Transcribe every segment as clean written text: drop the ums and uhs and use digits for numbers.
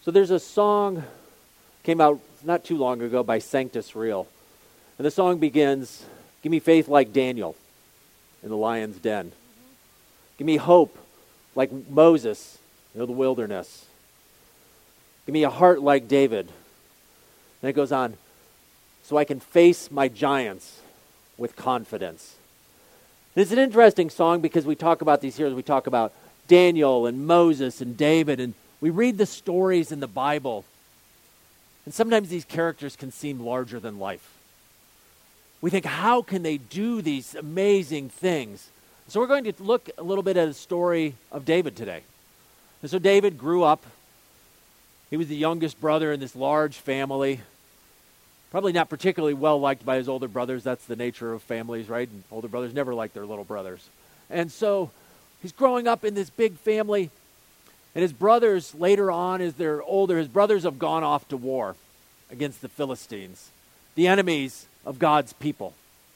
So there's a song came out not too long ago by Sanctus Real. And the song begins, "Give me faith like Daniel in the lion's den. Give me hope like Moses in the wilderness. Give me a heart like David." And it goes on, "So I can face my giants with confidence." And it's an interesting song because we talk about these heroes. We talk about Daniel and Moses and David, and we read the stories in the Bible. And sometimes these characters can seem larger than life. We think, how can they do these amazing things? So we're going to look a little bit at the story of David today. And so David grew up. He was the youngest brother in this large family. Probably not particularly well liked by his older brothers. That's the nature of families, right? And older brothers never like their little brothers. And so he's growing up in this big family. And his brothers, later on, as they're older, his brothers have gone off to war against the Philistines, the enemies of God's people.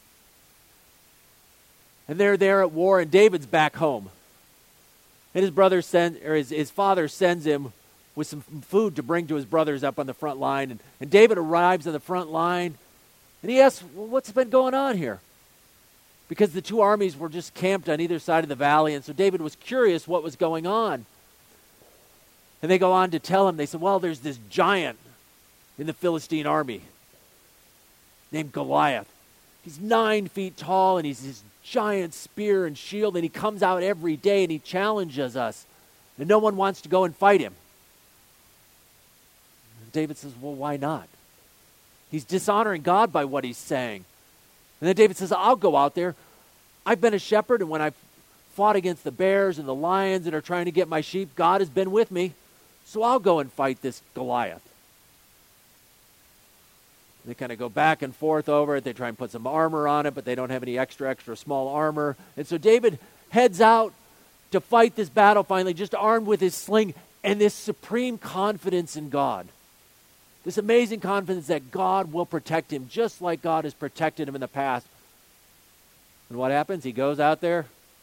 And they're there at war, and David's back home. And his father sends him with some food to bring to his brothers up on the front line. And David arrives on the front line, and he asks, "Well, what's been going on here?" Because the two armies were just camped on either side of the valley, and so David was curious what was going on. And they go on to tell him, they said, "Well, there's this giant in the Philistine army named Goliath. He's 9 feet tall, and he's this giant spear and shield, and he comes out every day, and he challenges us, and no one wants to go and fight him." And David says, "Well, why not? He's dishonoring God by what he's saying." And then David says, "I'll go out there. I've been a shepherd, and when I've fought against the bears and the lions that are trying to get my sheep, God has been with me. So I'll go and fight this Goliath." They kind of go back and forth over it. They try and put some armor on it, but they don't have any extra small armor. And so David heads out to fight this battle finally, just armed with his sling and this supreme confidence in God. This amazing confidence that God will protect him, just like God has protected him in the past. And what happens? He goes out there.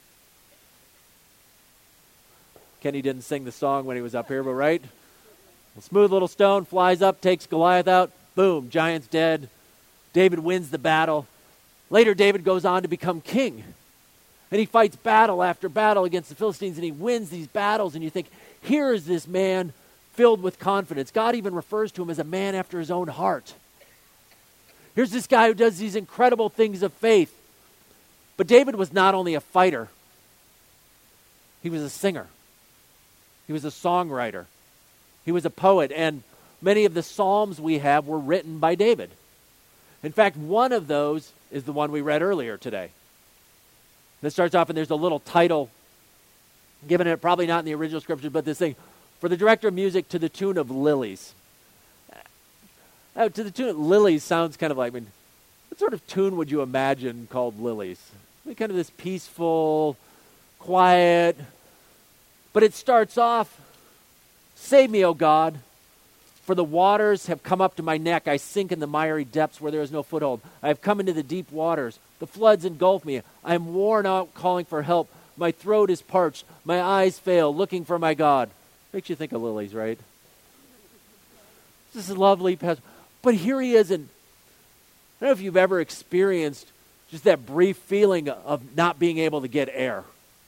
Kenny didn't sing the song when he was up here, but right? A smooth little stone flies up, takes Goliath out. Boom, giant's dead. David wins the battle. Later, David goes on to become king. And he fights battle after battle against the Philistines, and he wins these battles. And you think, here is this man filled with confidence. God even refers to him as a man after his own heart. Here's this guy who does these incredible things of faith. But David was not only a fighter, he was a singer. He was a songwriter. He was a poet, and many of the psalms we have were written by David. In fact, one of those is the one we read earlier today. This starts off, and there's a little title given it, probably not in the original scripture, but this thing, "For the director of music to the tune of Lilies." To the tune of Lilies sounds kind of like, what sort of tune would you imagine called Lilies? Kind of this peaceful, quiet, but it starts off, "Save me, O God, for the waters have come up to my neck. I sink in the miry depths where there is no foothold. I have come into the deep waters. The floods engulf me. I am worn out calling for help. My throat is parched. My eyes fail, looking for my God." Makes you think of lilies, right? This is a lovely passage. But here he is, and I don't know if you've ever experienced just that brief feeling of not being able to get air.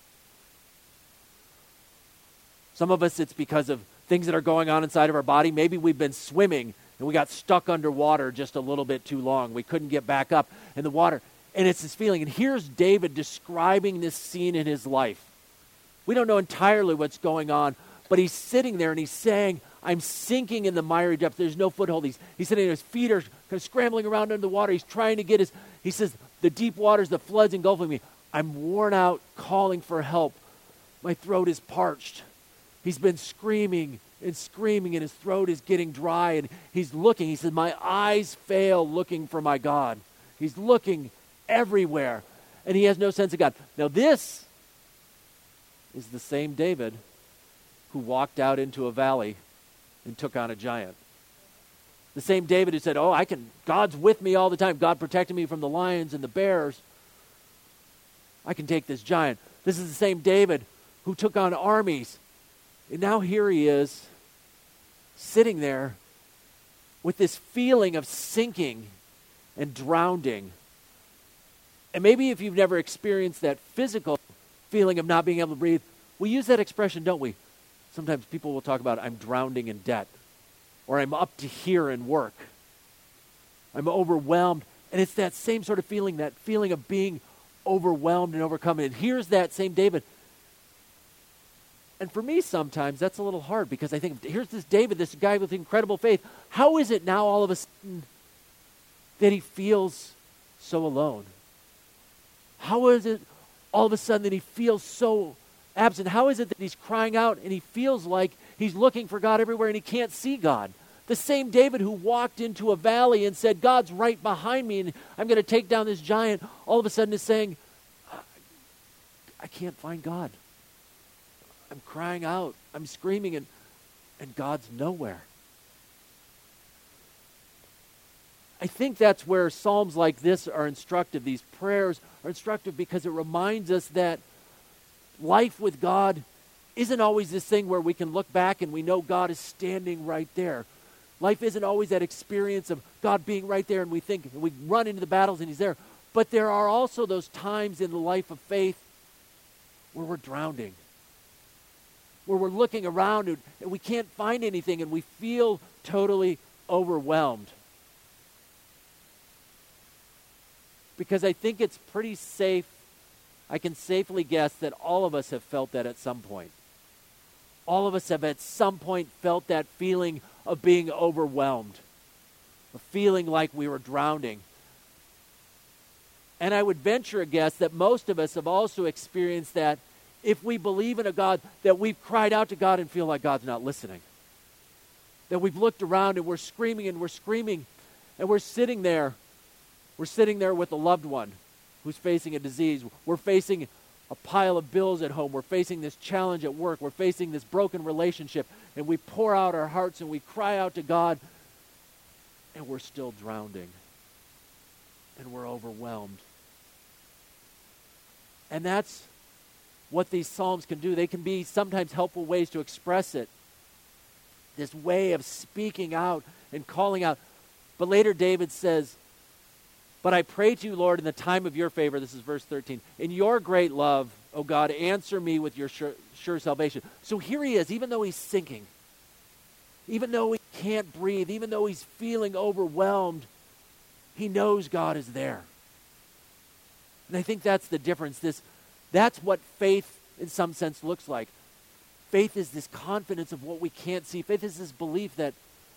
Some of us, it's because of things that are going on inside of our body. Maybe we've been swimming and we got stuck underwater just a little bit too long. We couldn't get back up in the water. And it's this feeling. And here's David describing this scene in his life. We don't know entirely what's going on, but he's sitting there and he's saying, "I'm sinking in the miry depths. There's no foothold." He's sitting there, his feet are kind of scrambling around under the water. He's trying to get he says, "The deep waters, the floods engulfing me. I'm worn out calling for help. My throat is parched." He's been screaming and screaming, and his throat is getting dry, and he's looking. He said, "My eyes fail looking for my God." He's looking everywhere, and he has no sense of God. Now, this is the same David who walked out into a valley and took on a giant. The same David who said, God's with me all the time. God protected me from the lions and the bears. I can take this giant. This is the same David who took on armies. And now here he is, sitting there with this feeling of sinking and drowning. And maybe if you've never experienced that physical feeling of not being able to breathe, we use that expression, don't we? Sometimes people will talk about, I'm drowning in debt, or I'm up to here in work. I'm overwhelmed. And it's that same sort of feeling, that feeling of being overwhelmed and overcome. And here's that same David. And for me, sometimes that's a little hard because I think, here's this David, this guy with incredible faith. How is it now all of a sudden that he feels so alone? How is it all of a sudden that he feels so absent? How is it that he's crying out and he feels like he's looking for God everywhere and he can't see God? The same David who walked into a valley and said, God's right behind me and I'm going to take down this giant, all of a sudden is saying, I can't find God. I'm crying out, I'm screaming, and God's nowhere. I think that's where Psalms like this are instructive. These prayers are instructive because it reminds us that life with God isn't always this thing where we can look back and we know God is standing right there. Life isn't always that experience of God being right there and we think, and we run into the battles and he's there. But there are also those times in the life of faith where we're drowning, where we're looking around and we can't find anything and we feel totally overwhelmed. Because I think it's pretty safe, I can safely guess that all of us have felt that at some point. All of us have at some point felt that feeling of being overwhelmed, of feeling like we were drowning. And I would venture a guess that most of us have also experienced that if we believe in a God, that we've cried out to God and feel like God's not listening. That we've looked around and we're screaming and we're sitting there. We're sitting there with a loved one who's facing a disease. We're facing a pile of bills at home. We're facing this challenge at work. We're facing this broken relationship. And we pour out our hearts and we cry out to God and we're still drowning. And we're overwhelmed. And that's what these Psalms can do. They can be sometimes helpful ways to express it. This way of speaking out and calling out. But later David says, but I pray to you, Lord, in the time of your favor, this is verse 13, in your great love, O God, answer me with your sure salvation. So here he is, even though he's sinking, even though he can't breathe, even though he's feeling overwhelmed, he knows God is there. And I think that's the difference. That's what faith, in some sense, looks like. Faith is this confidence of what we can't see. Faith is this belief that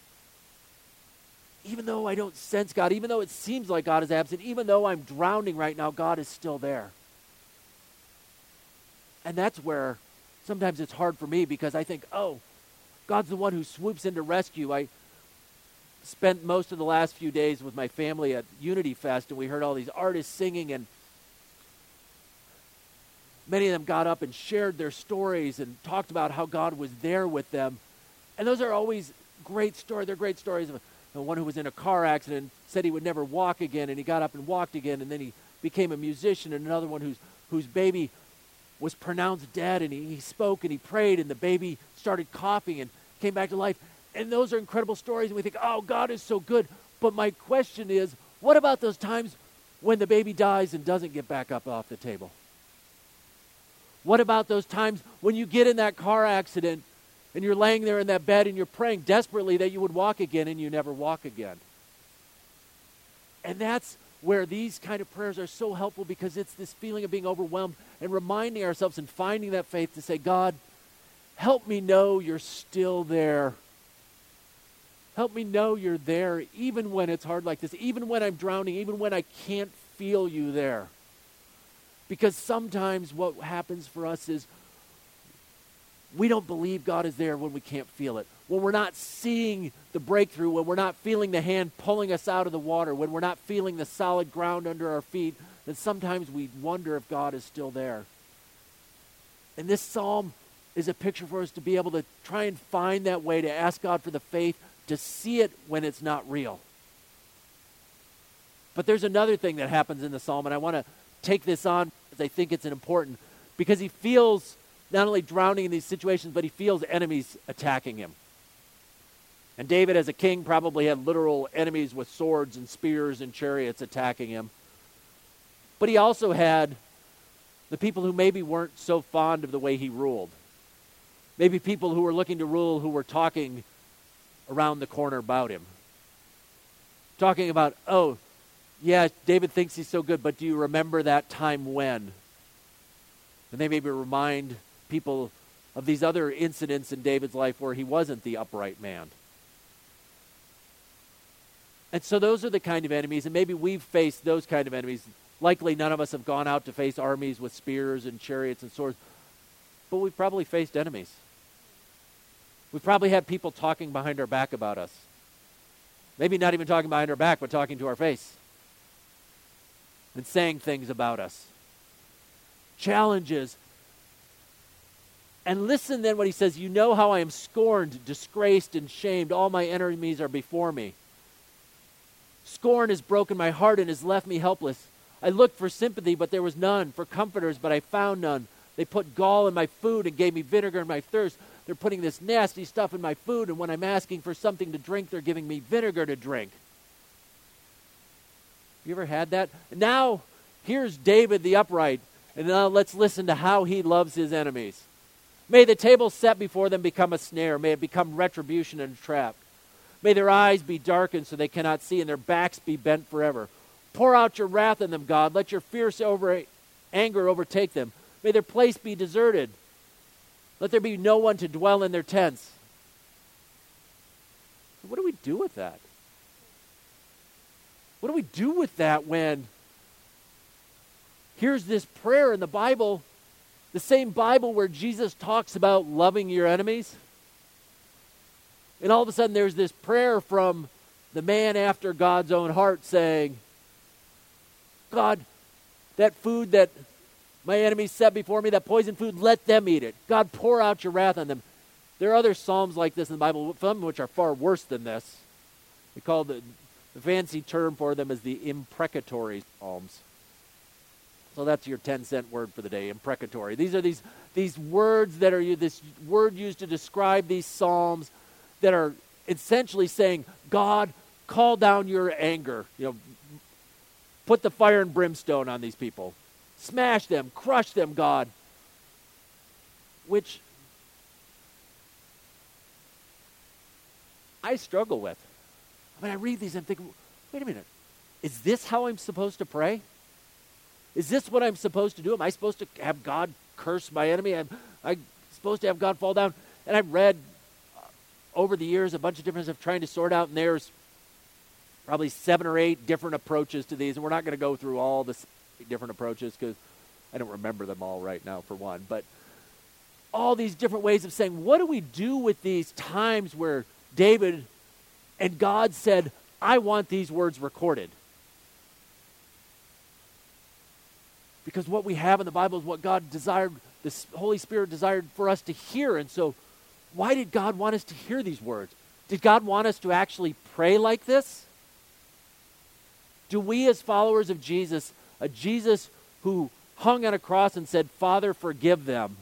even though I don't sense God, even though it seems like God is absent, even though I'm drowning right now, God is still there. And that's where sometimes it's hard for me because I think, oh, God's the one who swoops in to rescue. I spent most of the last few days with my family at Unity Fest, and we heard all these artists singing, and many of them got up and shared their stories and talked about how God was there with them. And those are always great stories. They're great stories of one who was in a car accident, said he would never walk again, and he got up and walked again, and then he became a musician, and another one whose baby was pronounced dead, and he spoke and he prayed, and the baby started coughing and came back to life. And those are incredible stories, and we think, oh, God is so good. But my question is, what about those times when the baby dies and doesn't get back up off the table? What about those times when you get in that car accident and you're laying there in that bed and you're praying desperately that you would walk again and you never walk again? And that's where these kind of prayers are so helpful because it's this feeling of being overwhelmed and reminding ourselves and finding that faith to say, God, help me know you're still there. Help me know you're there even when it's hard like this, even when I'm drowning, even when I can't feel you there. Because sometimes what happens for us is we don't believe God is there when we can't feel it. When we're not seeing the breakthrough, when we're not feeling the hand pulling us out of the water, when we're not feeling the solid ground under our feet, then sometimes we wonder if God is still there. And this psalm is a picture for us to be able to try and find that way to ask God for the faith to see it when it's not real. But there's another thing that happens in the psalm, and I want to take this on because I think it's important, because he feels not only drowning in these situations, but he feels enemies attacking him. And David, as a king, probably had literal enemies with swords and spears and chariots attacking him. But he also had the people who maybe weren't so fond of the way he ruled. Maybe people who were looking to rule who were talking around the corner about him. Talking about, oh, yeah, David thinks he's so good, but do you remember that time when? And they maybe remind people of these other incidents in David's life where he wasn't the upright man. And so those are the kind of enemies, and maybe we've faced those kind of enemies. Likely none of us have gone out to face armies with spears and chariots and swords, but we've probably faced enemies. We've probably had people talking behind our back about us. Maybe not even talking behind our back, but talking to our face. And saying things about us. Challenges. And listen then what he says, you know how I am scorned, disgraced, and shamed. All my enemies are before me. Scorn has broken my heart and has left me helpless. I looked for sympathy, but there was none. For comforters, but I found none. They put gall in my food and gave me vinegar in my thirst. They're putting this nasty stuff in my food, and when I'm asking for something to drink, they're giving me vinegar to drink. You ever had that? Now, here's David the upright, and now let's listen to how he loves his enemies. May the table set before them become a snare. May it become retribution and a trap. May their eyes be darkened so they cannot see, and their backs be bent forever. Pour out your wrath on them, God. Let your fierce anger overtake them. May their place be deserted. Let there be no one to dwell in their tents. What do we do with that? What do we do with that when here's this prayer in the Bible, the same Bible where Jesus talks about loving your enemies? And all of a sudden there's this prayer from the man after God's own heart saying, God, that food that my enemies set before me, that poison food, let them eat it. God, pour out your wrath on them. There are other psalms like this in the Bible, some of which are far worse than this. We call the fancy term for them is the imprecatory psalms. So that's your 10-cent word for the day, imprecatory. These are these words that are this word used to describe these psalms that are essentially saying, God, call down your anger. Put the fire and brimstone on these people. Smash them, crush them, God. Which I struggle with. I read these and think, wait a minute. Is this how I'm supposed to pray? Is this what I'm supposed to do? Am I supposed to have God curse my enemy? Am I supposed to have God fall down? And I've read over the years a bunch of different stuff trying to sort out, and there's probably 7 or 8 different approaches to these. And we're not going to go through all the different approaches because I don't remember them all right now, for one. But all these different ways of saying, what do we do with these times where David and God said, I want these words recorded? Because what we have in the Bible is what God desired, the Holy Spirit desired for us to hear. And so why did God want us to hear these words? Did God want us to actually pray like this? Do we as followers of Jesus, a Jesus who hung on a cross and said, Father, forgive them,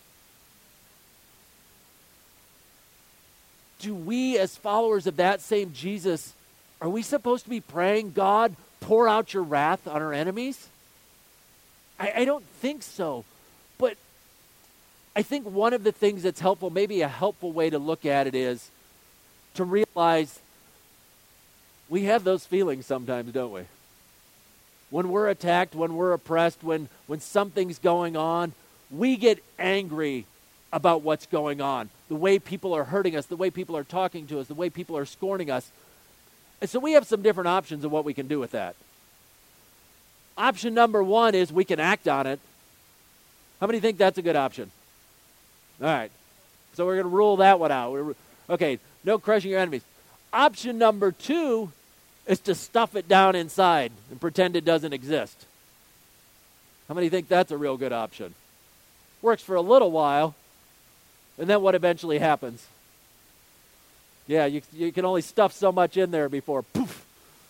do we as followers of that same Jesus, are we supposed to be praying, God, pour out your wrath on our enemies? I don't think so. But I think one of the things that's helpful, maybe a helpful way to look at it, is to realize we have those feelings sometimes, don't we? When we're attacked, when we're oppressed, when something's going on, we get angry about what's going on. The way people are hurting us, the way people are talking to us, the way people are scorning us. And so we have some different options of what we can do with that. Option number 1 is we can act on it. How many think that's a good option? All right. So we're going to rule that one out. Okay, no crushing your enemies. Option number 2 is to stuff it down inside and pretend it doesn't exist. How many think that's a real good option? Works for a little while, and then what eventually happens? Yeah, you can only stuff so much in there before poof.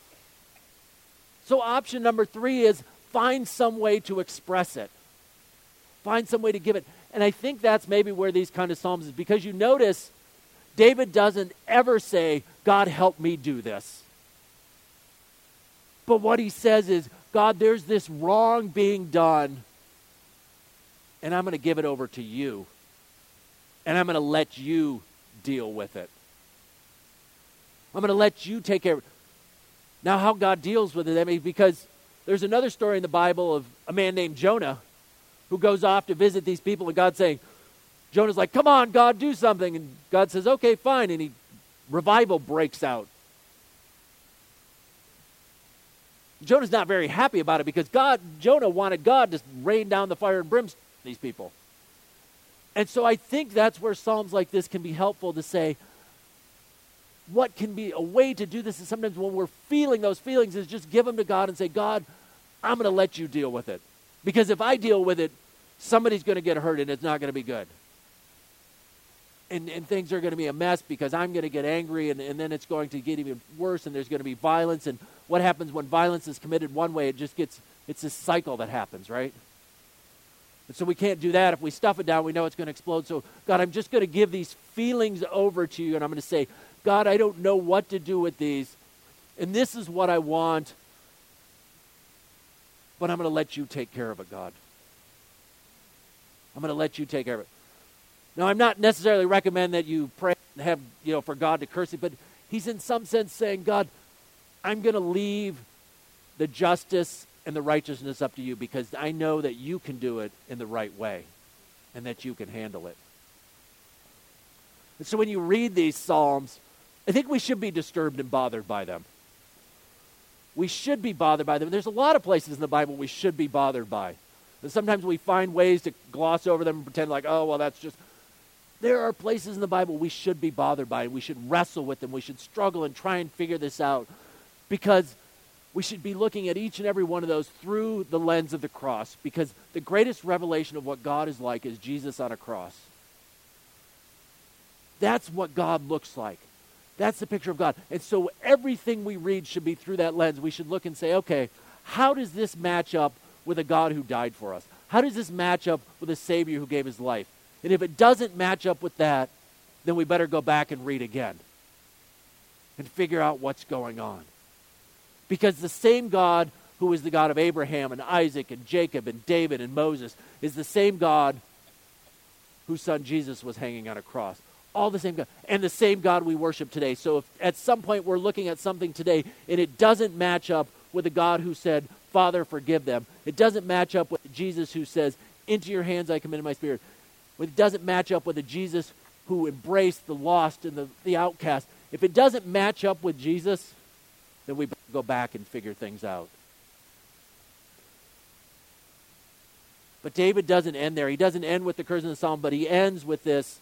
So option number 3 is find some way to express it. Find some way to give it. And I think that's maybe where these kind of psalms is, because you notice David doesn't ever say, God, help me do this. But what he says is, God, there's this wrong being done, and I'm going to give it over to you. And I'm going to let you deal with it. I'm going to let you take care of it. Now, how God deals with it, I mean, because there's another story in the Bible of a man named Jonah who goes off to visit these people, and God's saying, Jonah's like, come on, God, do something. And God says, okay, fine. And revival breaks out. Jonah's not very happy about it because Jonah wanted God to rain down the fire and brimstone on these people. And so I think that's where Psalms like this can be helpful to say, what can be a way to do this is sometimes when we're feeling those feelings is just give them to God and say, God, I'm going to let you deal with it. Because if I deal with it, somebody's going to get hurt and it's not going to be good. And things are going to be a mess because I'm going to get angry and then it's going to get even worse and there's going to be violence. And what happens when violence is committed one way, it's this cycle that happens, right? And so we can't do that. If we stuff it down, we know it's going to explode. So, God, I'm just going to give these feelings over to you and I'm going to say, God, I don't know what to do with these. And this is what I want. But I'm going to let you take care of it, God. I'm going to let you take care of it. Now, I'm not necessarily recommend that you pray and have, for God to curse it, but he's in some sense saying, God, I'm going to leave the justice and the righteousness up to you because I know that you can do it in the right way and that you can handle it. And so when you read these Psalms, I think we should be disturbed and bothered by them. We should be bothered by them. There's a lot of places in the Bible we should be bothered by. And sometimes we find ways to gloss over them and pretend like, oh, well, that's just... There are places in the Bible we should be bothered by, and we should wrestle with them. We should struggle and try and figure this out because we should be looking at each and every one of those through the lens of the cross because the greatest revelation of what God is like is Jesus on a cross. That's what God looks like. That's the picture of God. And so everything we read should be through that lens. We should look and say, okay, how does this match up with a God who died for us? How does this match up with a Savior who gave his life? And if it doesn't match up with that, then we better go back and read again and figure out what's going on. Because the same God who is the God of Abraham and Isaac and Jacob and David and Moses is the same God whose son Jesus was hanging on a cross. All the same God. And the same God we worship today. So if at some point we're looking at something today and it doesn't match up with a God who said, Father, forgive them. It doesn't match up with Jesus who says, into your hands I commend my spirit. It doesn't match up with a Jesus who embraced the lost and the outcast. If it doesn't match up with Jesus, then we better go back and figure things out. But David doesn't end there. He doesn't end with the curse in the psalm, but he ends with this.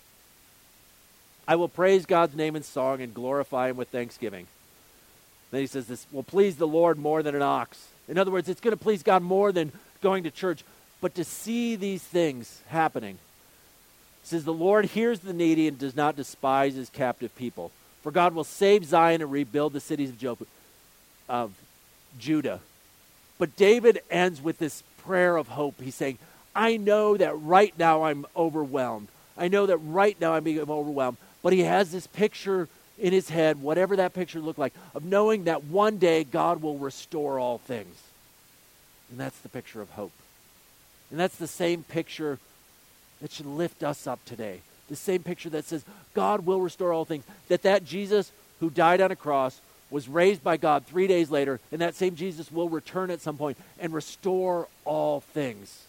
I will praise God's name in song and glorify him with thanksgiving. Then he says this will please the Lord more than an ox. In other words, it's going to please God more than going to church. But to see these things happening, it says, the Lord hears the needy and does not despise his captive people. For God will save Zion and rebuild the cities of Judah. But David ends with this prayer of hope. He's saying, I know that right now I'm overwhelmed. I know that right now I'm being overwhelmed. But he has this picture in his head, whatever that picture looked like, of knowing that one day God will restore all things. And that's the picture of hope. And that's the same picture that should lift us up today. The same picture that says God will restore all things. That Jesus who died on a cross was raised by God 3 days later, and that same Jesus will return at some point and restore all things.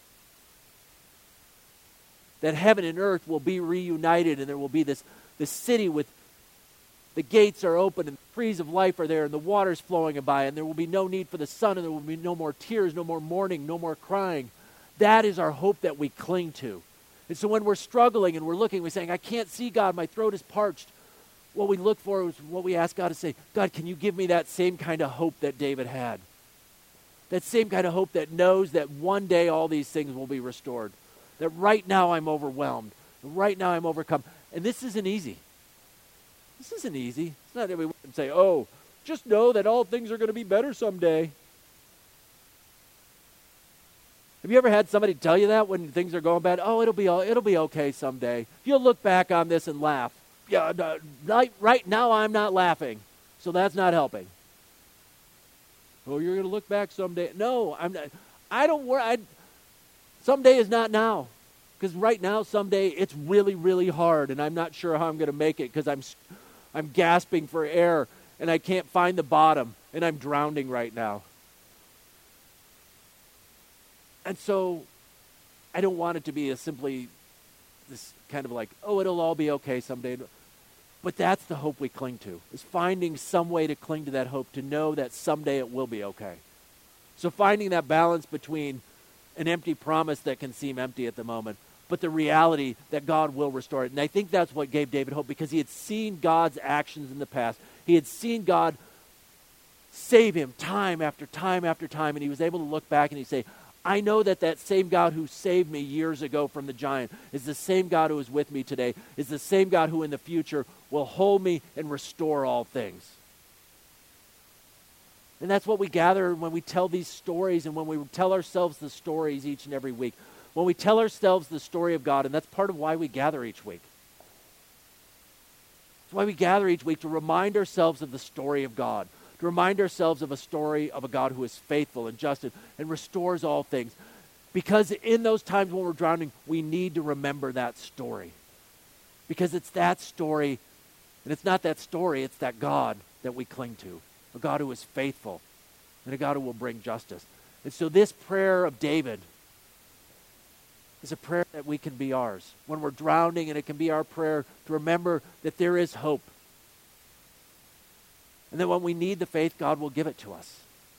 That heaven and earth will be reunited, and there will be this city with the gates are open and the trees of life are there and the water's flowing by, and there will be no need for the sun, and there will be no more tears, no more mourning, no more crying. That is our hope that we cling to. And so when we're struggling and we're looking, we're saying, I can't see God, my throat is parched. What we look for is what we ask God to say, God, can you give me that same kind of hope that David had? That same kind of hope that knows that one day all these things will be restored. That right now I'm overwhelmed. Right now I'm overcome. And this isn't easy. This isn't easy. It's not that we can say, oh, just know that all things are going to be better someday. Have you ever had somebody tell you that when things are going bad? Oh, it'll be okay someday. You'll look back on this and laugh yeah, right now I'm not laughing, so that's not helping. Oh, you're going to look back someday. No, I'm not. I don't worry. Someday is not now. Because right now, someday, it's really, really hard, and I'm not sure how I'm going to make it because I'm gasping for air, and I can't find the bottom, and I'm drowning right now. And so I don't want it to be simply this kind of like, oh, it'll all be okay someday. But that's the hope we cling to, is finding some way to cling to that hope, to know that someday it will be okay. So finding that balance between an empty promise that can seem empty at the moment, but the reality that God will restore it. And I think that's what gave David hope, because he had seen God's actions in the past. He had seen God save him time after time after time, and he was able to look back and he'd say, I know that that same God who saved me years ago from the giant is the same God who is with me today, is the same God who in the future will hold me and restore all things. And that's what we gather when we tell these stories and when we tell ourselves the stories each and every week. When we tell ourselves the story of God, and that's part of why we gather each week. It's why we gather each week, to remind ourselves of the story of God, to remind ourselves of a story of a God who is faithful and just and restores all things. Because in those times when we're drowning, we need to remember that story. Because it's that story, and it's not that story, it's that God that we cling to. A God who is faithful, and a God who will bring justice. And so this prayer of David is a prayer that we can be ours when we're drowning, and it can be our prayer to remember that there is hope. And that when we need the faith, God will give it to us.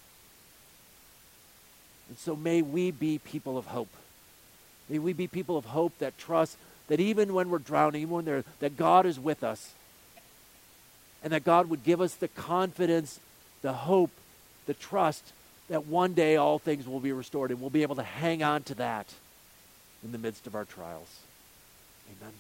And so may we be people of hope. May we be people of hope that trust that even when we're drowning, even when that God is with us, and that God would give us the confidence, the hope, the trust that one day all things will be restored, and we'll be able to hang on to that in the midst of our trials. Amen.